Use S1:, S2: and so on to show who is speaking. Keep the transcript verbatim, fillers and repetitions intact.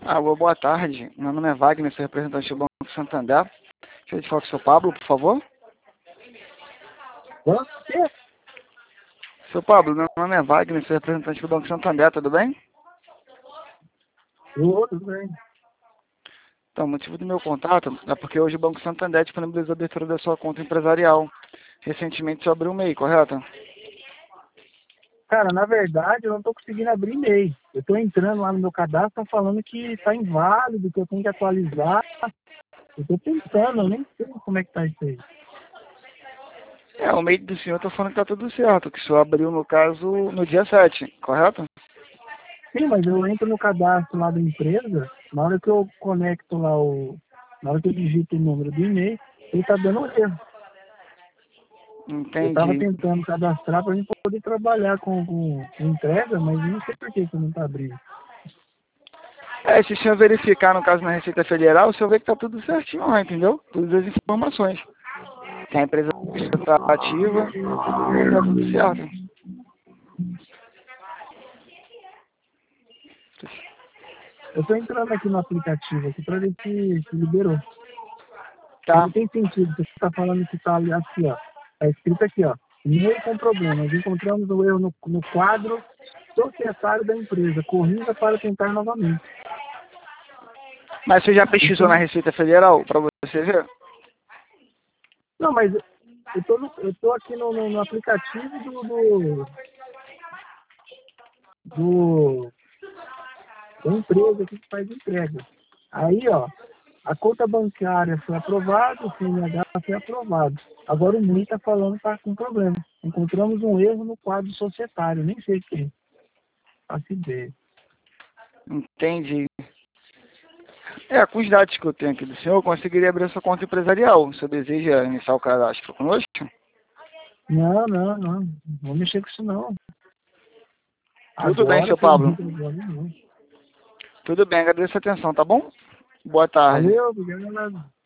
S1: Alô, boa tarde. Meu nome é Wagner, sou representante do Banco Santander. Deixa eu te falar com o seu Pablo, por favor.
S2: Você?
S1: Seu Pablo, meu nome é Wagner, sou representante do Banco Santander, tudo bem?
S2: Ô, tudo bem.
S1: Então, o motivo do meu contato é porque hoje o Banco Santander disponibilizou a abertura da sua conta empresarial. Recentemente você abriu um M E I, correto?
S2: Cara, na verdade, eu não tô conseguindo abrir e-mail. Eu tô entrando lá no meu cadastro, estão falando que tá inválido, que eu tenho que atualizar. Eu tô tentando, eu nem sei como é que tá isso aí.
S1: É, o M E I do senhor está falando que está tudo certo, que o senhor abriu, no caso, no dia sete, correto?
S2: Sim, mas eu entro no cadastro lá da empresa, na hora que eu conecto lá o... Na hora que eu digito o número do e-mail, ele tá dando um erro. Eu tava
S1: Entendi.
S2: tentando cadastrar para mim poder trabalhar com, com, com entrega, mas eu não sei por que que não tá abrindo.
S1: É, se o senhor verificar, no caso, na Receita Federal, o senhor vê que está tudo certinho lá, entendeu? Todas as informações. Que a empresa está ativa e está tudo certo.
S2: Eu tô entrando aqui no aplicativo aqui para ver se, se liberou.
S1: Tá?
S2: Não tem sentido. Você está falando que está ali aqui, ó. Está escrito aqui, ó. E-mail com problemas. Encontramos o erro no, no quadro societário da empresa. Corrija para tentar novamente.
S1: Mas você já pesquisou na
S2: Então,
S1: Receita Federal para você ver?
S2: não, mas eu tô, no, eu tô aqui no, no, no aplicativo do, do, do da empresa aqui que faz entrega. Aí, ó, a conta bancária foi aprovada, o C N H foi aprovado. Agora o M E I está falando que está com problema. Encontramos um erro no quadro societário. Nem sei o que é. Faço ideia.
S1: Entendi. É, com os dados que eu tenho aqui do senhor, eu conseguiria abrir a sua conta empresarial. O senhor deseja iniciar o cadastro conosco?
S2: Não, não, não. Não vou mexer com isso não.
S1: Tudo bem,
S2: Agora,
S1: seu
S2: por
S1: Pablo.
S2: enquanto, agora não.
S1: Tudo bem, agradeço a atenção, tá bom? Boa tarde.
S2: Valeu, obrigado.